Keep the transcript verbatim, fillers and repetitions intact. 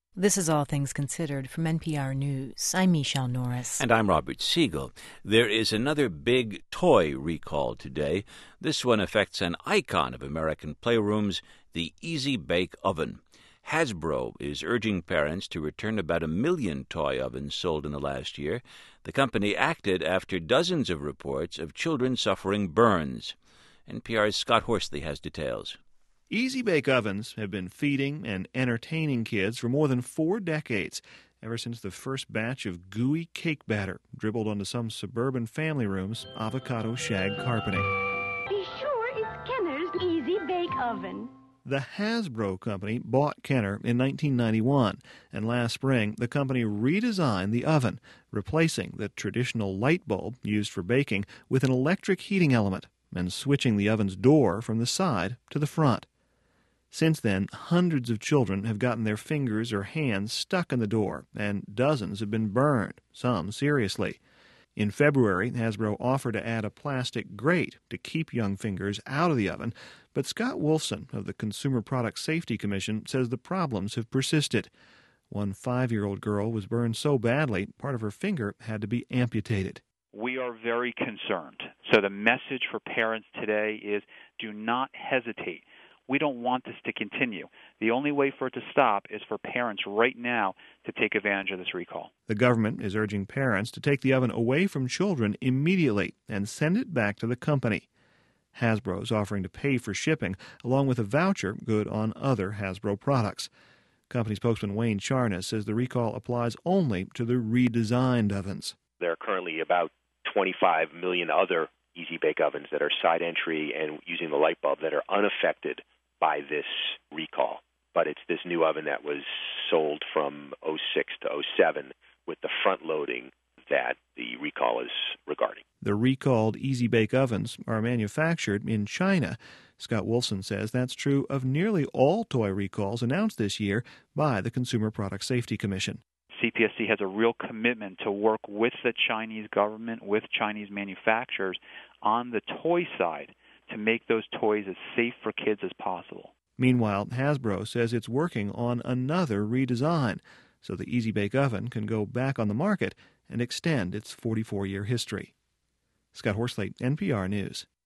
This is All Things Considered from N P R News. I'm Michelle Norris. And I'm Robert Siegel. There is another big toy recall today. This one affects an icon of American playrooms, the Easy Bake Oven. Hasbro is urging parents to return about a million toy ovens sold in the last year. The company acted after dozens of reports of children suffering burns. N P R's Scott Horsley has details. Easy Bake Ovens have been feeding and entertaining kids for more than four decades, ever since the first batch of gooey cake batter dribbled onto some suburban family room's avocado shag carpeting. Be sure it's Kenner's Easy Bake Oven. The Hasbro company bought Kenner in nineteen ninety-one, and last spring the company redesigned the oven, replacing the traditional light bulb used for baking with an electric heating element and switching the oven's door from the side to the front. Since then, hundreds of children have gotten their fingers or hands stuck in the door, and dozens have been burned, some seriously. In February, Hasbro offered to add a plastic grate to keep young fingers out of the oven, but Scott Wolfson of the Consumer Product Safety Commission says the problems have persisted. One five-year-old girl was burned so badly, part of her finger had to be amputated. We are very concerned. So the message for parents today is do not hesitate. We don't want this to continue. The only way for it to stop is for parents right now to take advantage of this recall. The government is urging parents to take the oven away from children immediately and send it back to the company. Hasbro is offering to pay for shipping, along with a voucher good on other Hasbro products. Company spokesman Wayne Charnas says the recall applies only to the redesigned ovens. There are currently about twenty-five million other Easy Bake Ovens that are side entry and using the light bulb that are unaffected by this recall. But it's this new oven that was sold from oh six to oh seven with the front loading that the recall is regarding. The recalled Easy Bake Ovens are manufactured in China. Scott Wolfson says that's true of nearly all toy recalls announced this year by the Consumer Product Safety Commission. C P S C has a real commitment to work with the Chinese government, with Chinese manufacturers on the toy side to make those toys as safe for kids as possible. Meanwhile, Hasbro says it's working on another redesign so the Easy Bake Oven can go back on the market and extend its forty-four-year history. Scott Horsley, N P R News.